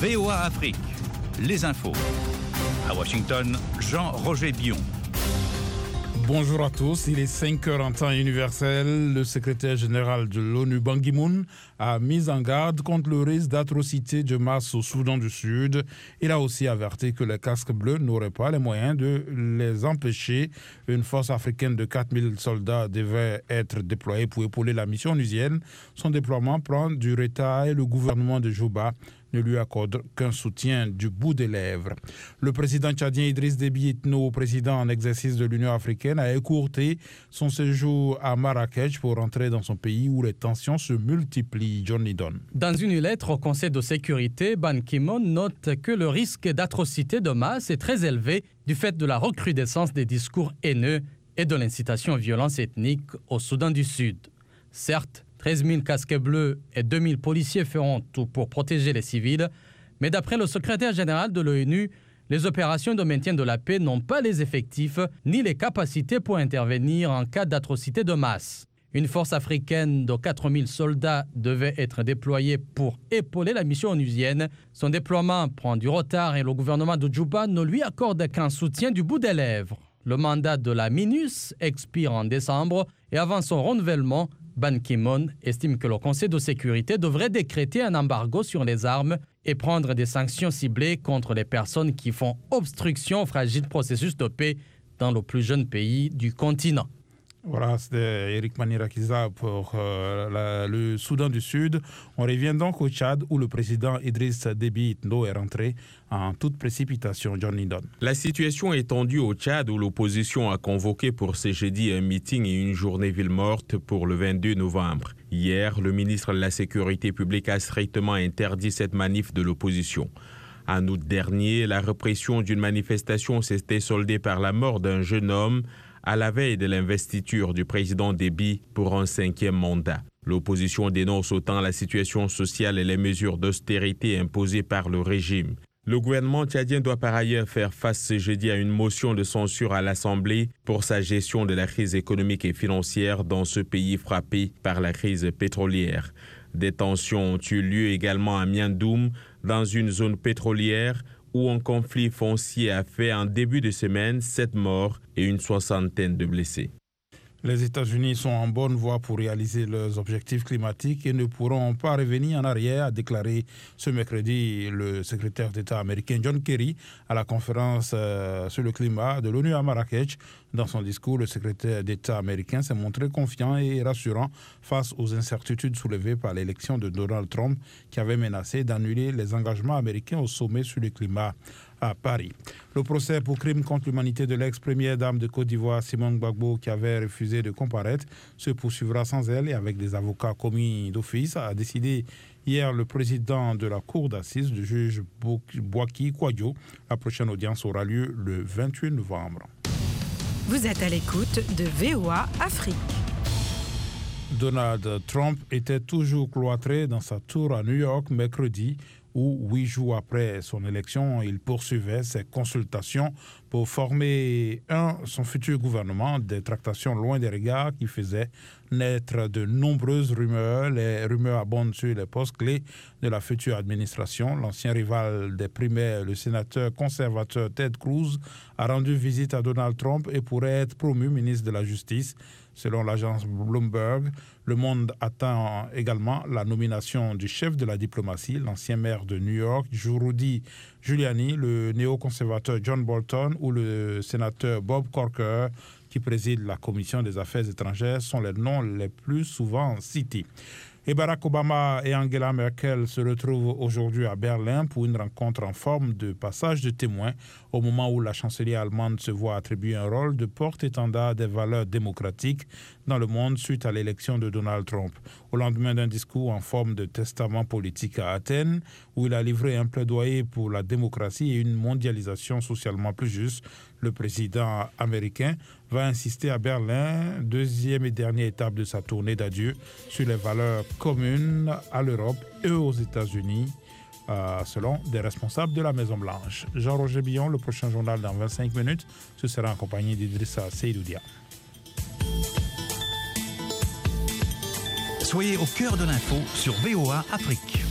VOA Afrique, les infos. À Washington, Jean-Roger Bion. Bonjour à tous, il est 5h en temps universel. Le secrétaire général de l'ONU, Ban Ki-moon, a mis en garde contre le risque d'atrocités de masse au Soudan du Sud. Il a aussi averti que les casques bleus n'auraient pas les moyens de les empêcher. Une force africaine de 4000 soldats devait être déployée pour épauler la mission onusienne. Son déploiement prend du retard et le gouvernement de Juba ne lui accorde qu'un soutien du bout des lèvres. Le président tchadien Idriss Déby Itno, président en exercice de l'Union africaine, a écourté son séjour à Marrakech pour rentrer dans son pays où les tensions se multiplient. John Lidon. Dans une lettre au Conseil de sécurité, Ban Ki-moon note que le risque d'atrocité de masse est très élevé du fait de la recrudescence des discours haineux et de l'incitation aux violences ethniques au Soudan du Sud. Certes, 13 000 casques bleus et 2 000 policiers feront tout pour protéger les civils, mais d'après le secrétaire général de l'ONU, les opérations de maintien de la paix n'ont pas les effectifs ni les capacités pour intervenir en cas d'atrocité de masse. Une force africaine de 4 000 soldats devait être déployée pour épauler la mission onusienne. Son déploiement prend du retard et le gouvernement de Juba ne lui accorde qu'un soutien du bout des lèvres. Le mandat de la MINUS expire en décembre et avant son renouvellement, Ban Ki-moon estime que le Conseil de sécurité devrait décréter un embargo sur les armes et prendre des sanctions ciblées contre les personnes qui font obstruction au fragile processus de paix dans le plus jeune pays du continent. Voilà, c'était Eric Manirakiza pour le Soudan du Sud. On revient donc au Tchad où le président Idriss Déby Itno est rentré en toute précipitation. John Lidon. La situation est tendue au Tchad où l'opposition a convoqué pour ce jeudi un meeting et une journée ville morte pour le 22 novembre. Hier, le ministre de la Sécurité publique a strictement interdit cette manif de l'opposition. En août dernier, la répression d'une manifestation s'était soldée par la mort d'un jeune homme à la veille de l'investiture du président Déby pour un 5e mandat. L'opposition dénonce autant la situation sociale et les mesures d'austérité imposées par le régime. Le gouvernement tchadien doit par ailleurs faire face ce jeudi à une motion de censure à l'Assemblée pour sa gestion de la crise économique et financière dans ce pays frappé par la crise pétrolière. Des tensions ont eu lieu également à Miandoum, dans une zone pétrolière, où un conflit foncier a fait en début de semaine 7 morts et une 60aine de blessés. Les États-Unis sont en bonne voie pour réaliser leurs objectifs climatiques et ne pourront pas revenir en arrière, a déclaré ce mercredi le secrétaire d'État américain John Kerry à la conférence sur le climat de l'ONU à Marrakech. Dans son discours, le secrétaire d'État américain s'est montré confiant et rassurant face aux incertitudes soulevées par l'élection de Donald Trump qui avait menacé d'annuler les engagements américains au sommet sur le climat à Paris. Le procès pour crime contre l'humanité de l'ex-première dame de Côte d'Ivoire, Simone Gbagbo, qui avait refusé de comparaître, se poursuivra sans elle et avec des avocats commis d'office, a décidé hier le président de la cour d'assises, le juge Bouaki Kouadio. La prochaine audience aura lieu le 28 novembre. Vous êtes à l'écoute de VOA Afrique. Donald Trump était toujours cloîtré dans sa tour à New York mercredi, où 8 jours après son élection, il poursuivait ses consultations pour former son futur gouvernement, des tractations loin des regards qui faisaient naître de nombreuses rumeurs. Les rumeurs abondent sur les postes clés de la future administration. L'ancien rival des primaires, le sénateur conservateur Ted Cruz, a rendu visite à Donald Trump et pourrait être promu ministre de la Justice. Selon l'agence Bloomberg, Le Monde attend également la nomination du chef de la diplomatie, l'ancien maire de New York, Rudy Giuliani, le néoconservateur John Bolton ou le sénateur Bob Corker, qui préside la commission des affaires étrangères, sont les noms les plus souvent cités. Et Barack Obama et Angela Merkel se retrouvent aujourd'hui à Berlin pour une rencontre en forme de passage de témoin au moment où la chancelière allemande se voit attribuer un rôle de porte-étendard des valeurs démocratiques dans le monde suite à l'élection de Donald Trump. Au lendemain d'un discours en forme de testament politique à Athènes, où il a livré un plaidoyer pour la démocratie et une mondialisation socialement plus juste, le président américain va insister à Berlin, deuxième et dernière étape de sa tournée d'adieu, sur les valeurs communes à l'Europe et aux États-Unis, selon des responsables de la Maison-Blanche. Jean-Roger Bion, le prochain journal dans 25 minutes, ce sera en compagnie d'Idrissa Seydoudia. Soyez au cœur de l'info sur VOA Afrique.